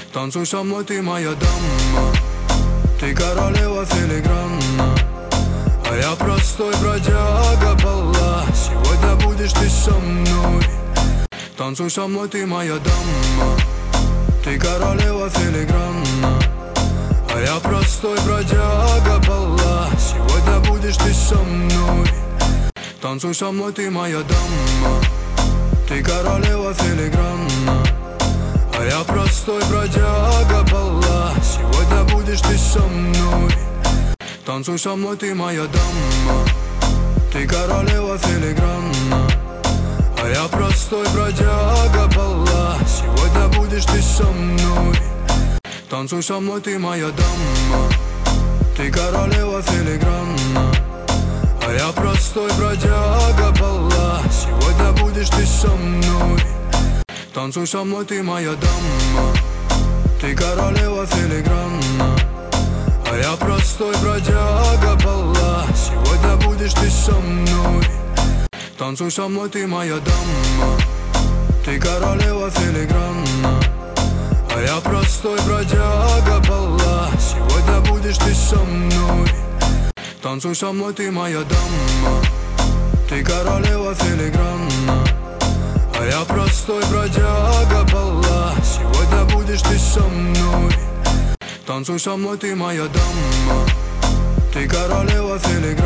Танцуй со мной, ты моя дама, ты королева филигранна, а я простой бродяга бала. Сегодня будешь ты со мной. Танцуй со мной, ты моя дама, ты королева филигранна, а я простой бродяга бала. Сегодня будешь ты со мной. Танцуй со мной, ты моя дама, ты королева филигранна, а я простой бродяга бала. Сегодня будешь ты со мной. Танцуй со мной, ты моя дама, ты королева филигранна, а я простой бродяга бала. Сегодня будешь ты со мной. Танцуй со мной, ты моя дама, ты королева филигранна, а я простой бродяга бала. Сегодня будешь ты со мной. Танцуй со мной, ты моя дама, ты королева филигранна, а я простой бродяга бала. Сегодня будешь ты со мной. Танцуй со мной, ты моя дама, ты королева филигранна, а я простой бродяга бала. Сегодня будешь ты со мной. Танцуй со мной, ты моя дама, ты королева филигранна, а я простой бродяга бала. Сегодня будешь ты со мной. Танцуй со мной, ты моя дама, ты королева филигранна.